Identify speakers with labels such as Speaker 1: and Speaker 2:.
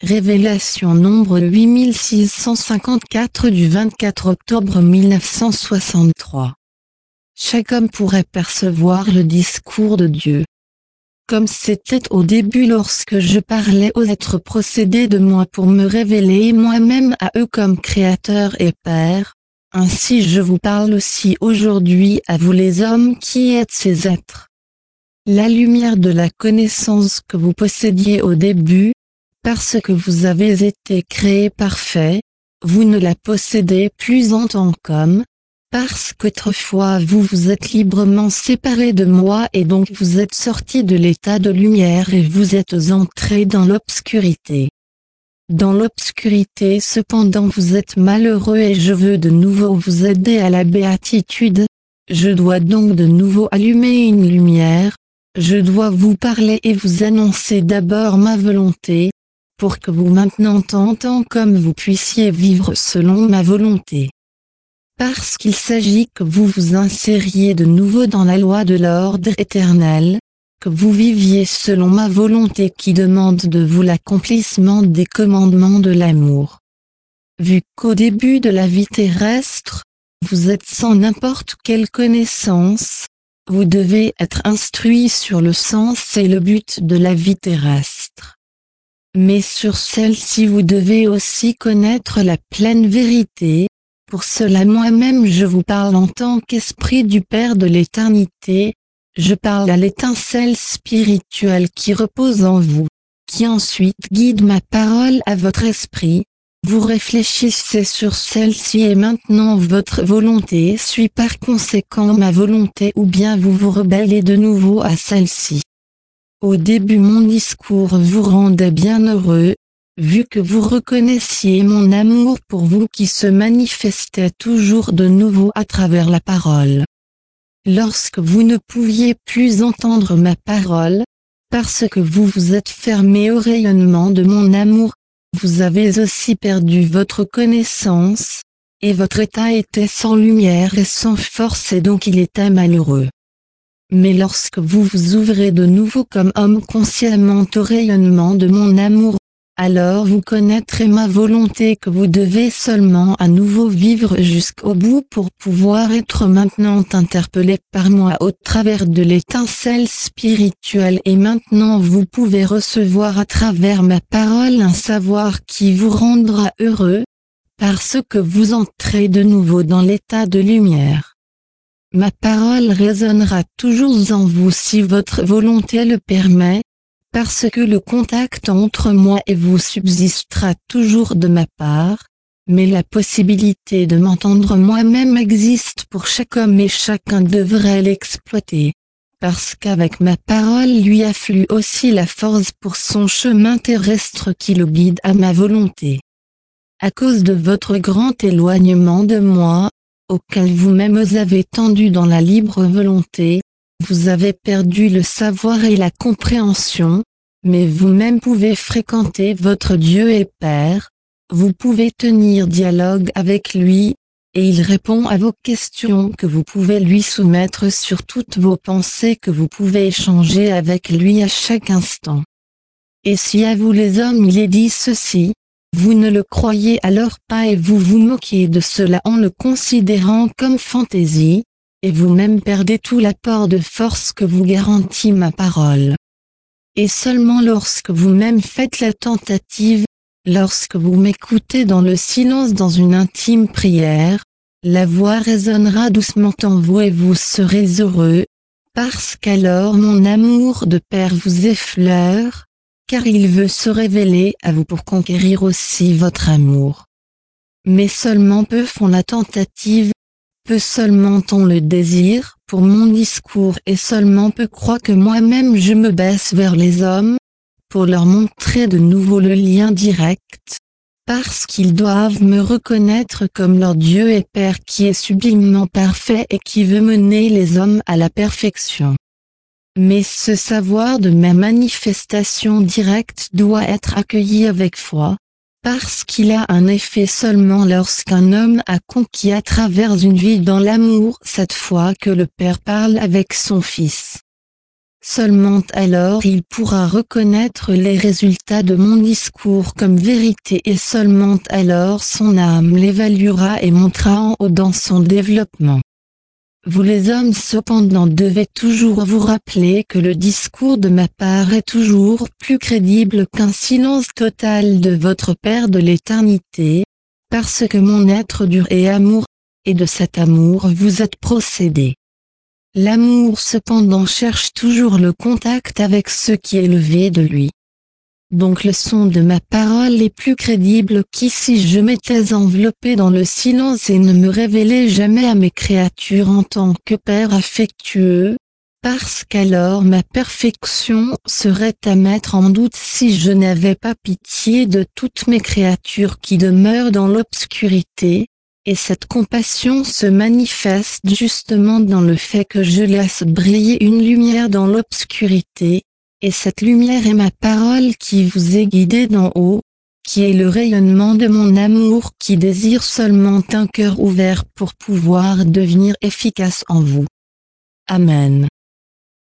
Speaker 1: Révélation nombre 8654 du 24 octobre 1963. Chaque homme pourrait percevoir le discours de Dieu. Comme c'était au début lorsque je parlais aux êtres procédés de moi pour me révéler moi-même à eux comme Créateur et Père, ainsi je vous parle aussi aujourd'hui à vous les hommes qui êtes ces êtres. La lumière de la connaissance que vous possédiez au début, parce que vous avez été créé parfait, vous ne la possédez plus en tant qu'homme, parce qu'autrefois vous vous êtes librement séparé de moi et donc vous êtes sorti de l'état de lumière et vous êtes entré dans l'obscurité. Dans l'obscurité cependant vous êtes malheureux et je veux de nouveau vous aider à la béatitude, je dois donc de nouveau allumer une lumière, je dois vous parler et vous annoncer d'abord ma volonté, pour que vous maintenant en tant qu'homme vous puissiez vivre selon ma volonté. Parce qu'il s'agit que vous vous insériez de nouveau dans la loi de l'ordre éternel, que vous viviez selon ma volonté qui demande de vous l'accomplissement des commandements de l'amour. Vu qu'au début de la vie terrestre, vous êtes sans n'importe quelle connaissance, vous devez être instruit sur le sens et le but de la vie terrestre. Mais sur celle-ci vous devez aussi connaître la pleine vérité, pour cela moi-même je vous parle en tant qu'esprit du Père de l'éternité, je parle à l'étincelle spirituelle qui repose en vous, qui ensuite guide ma parole à votre esprit, vous réfléchissez sur celle-ci et maintenant votre volonté suit par conséquent ma volonté ou bien vous vous rebellez de nouveau à celle-ci. Au début mon discours vous rendait bien heureux, vu que vous reconnaissiez mon amour pour vous qui se manifestait toujours de nouveau à travers la parole. Lorsque vous ne pouviez plus entendre ma parole, parce que vous vous êtes fermé au rayonnement de mon amour, vous avez aussi perdu votre connaissance, et votre état était sans lumière et sans force et donc il était malheureux. Mais lorsque vous vous ouvrez de nouveau comme homme consciemment au rayonnement de mon amour, alors vous connaîtrez ma volonté que vous devez seulement à nouveau vivre jusqu'au bout pour pouvoir être maintenant interpellé par moi au travers de l'étincelle spirituelle et maintenant vous pouvez recevoir à travers ma parole un savoir qui vous rendra heureux, parce que vous entrez de nouveau dans l'état de lumière. Ma parole résonnera toujours en vous si votre volonté le permet, parce que le contact entre moi et vous subsistera toujours de ma part, mais la possibilité de m'entendre moi-même existe pour chaque homme et chacun devrait l'exploiter, parce qu'avec ma parole lui afflue aussi la force pour son chemin terrestre qui le guide à ma volonté. À cause de votre grand éloignement de moi, auquel vous-même avez tendu dans la libre volonté, vous avez perdu le savoir et la compréhension, mais vous-même pouvez fréquenter votre Dieu et Père, vous pouvez tenir dialogue avec lui, et il répond à vos questions que vous pouvez lui soumettre sur toutes vos pensées que vous pouvez échanger avec lui à chaque instant. Et si à vous les hommes il est dit ceci, vous ne le croyez alors pas et vous vous moquez de cela en le considérant comme fantaisie, et vous-même perdez tout l'apport de force que vous garantit ma parole. Et seulement lorsque vous-même faites la tentative, lorsque vous m'écoutez dans le silence dans une intime prière, la voix résonnera doucement en vous et vous serez heureux, parce qu'alors mon amour de Père vous effleure, car il veut se révéler à vous pour conquérir aussi votre amour. Mais seulement peu font la tentative, peu seulement ont le désir pour mon discours et seulement peu croient que moi-même je me baisse vers les hommes, pour leur montrer de nouveau le lien direct, parce qu'ils doivent me reconnaître comme leur Dieu et Père qui est sublimement parfait et qui veut mener les hommes à la perfection. Mais ce savoir de ma manifestation directe doit être accueilli avec foi, parce qu'il a un effet seulement lorsqu'un homme a conquis à travers une vie dans l'amour cette fois que le Père parle avec son Fils. Seulement alors il pourra reconnaître les résultats de mon discours comme vérité et seulement alors son âme l'évaluera et montera en haut dans son développement. Vous les hommes cependant devez toujours vous rappeler que le discours de ma part est toujours plus crédible qu'un silence total de votre Père de l'éternité, parce que mon être dur est amour, et de cet amour vous êtes procédés. L'amour cependant cherche toujours le contact avec ce qui est élevé de lui. Donc le son de ma parole est plus crédible qu'ici je m'étais enveloppé dans le silence et ne me révélais jamais à mes créatures en tant que Père affectueux, parce qu'alors ma perfection serait à mettre en doute si je n'avais pas pitié de toutes mes créatures qui demeurent dans l'obscurité, et cette compassion se manifeste justement dans le fait que je laisse briller une lumière dans l'obscurité, et cette lumière est ma parole qui vous est guidée d'en haut, qui est le rayonnement de mon amour qui désire seulement un cœur ouvert pour pouvoir devenir efficace en vous. Amen.